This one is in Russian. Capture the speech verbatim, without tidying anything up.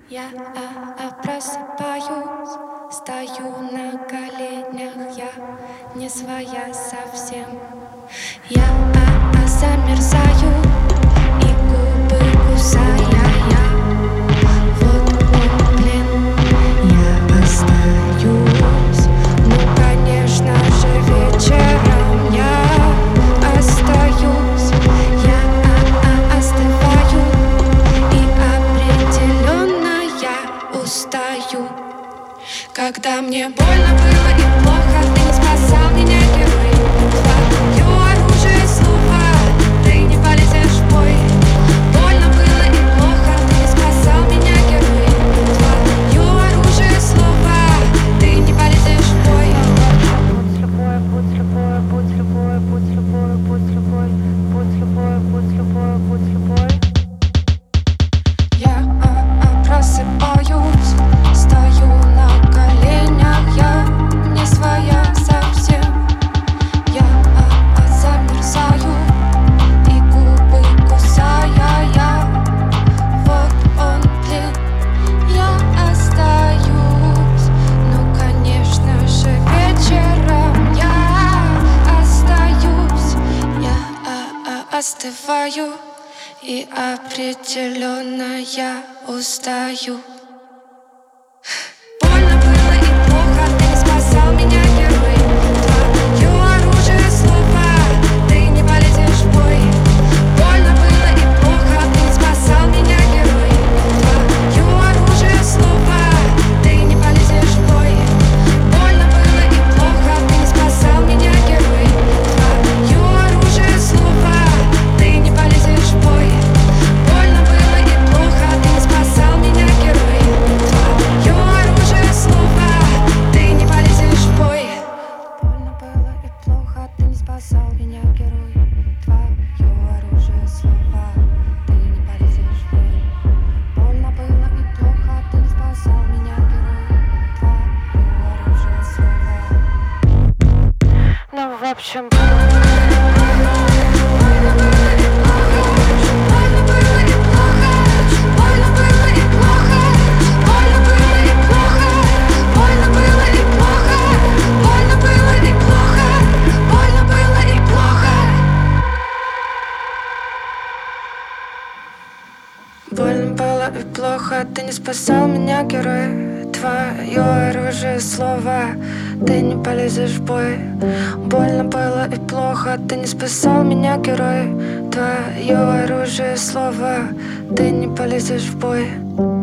Я а, а, просыпаюсь, стою на коленях, я не своя совсем. Я а, а, замерзаю и губы кусая я. Вот он, блин, я остаюсь. Ну, конечно же, вечером я остаюсь. Я а, а, остываю и определенно я устаю. Когда мне больно было и плохо, ты не спасал меня, герой. Твое оружие слова, ты не полезешь в бой. Больно было и плохо, ты не спасал меня, герой. Твое оружие слова, ты не полезешь в бой. Будь любой, будь любой, будь любой, будь любой, будь любой, будь любой, будь любой. Я а, а, просыпаюсь, стою на коленях, я не своя совсем. Я а, а, замерзаю и губы кусая я. Вот он, блин, я остаюсь. Ну, конечно же, вечером я остаюсь. Я а, а, остываю и определенно я устаю. Больно было и плохо, ты не спасал меня, герой. Твое оружие слова, ты не полезешь в бой. Больно было и плохо, ты не спасал меня, герой. Твое оружие слова, ты не полезешь в бой. Больно было и плохо, ты не спасал меня, герой. Твое оружие слова, ты не полезешь в бой. Больно было и плохо, ты не спасал меня, герой. Твое оружие слова, ты не полезешь в бой. Больно было и плохо, ты не спасал меня, герой. Твое оружие слова, ты не полезешь в бой. Больно было и плохо, ты не спасал меня, герой. Твое оружие слова. Ну, в общем, больно было и плохо, ты не спасал меня, герой. Твое оружие слова, ты не полезешь в бой. Больно было и плохо, ты не спасал меня, герой. Твое оружие слова, ты не полезешь в бой.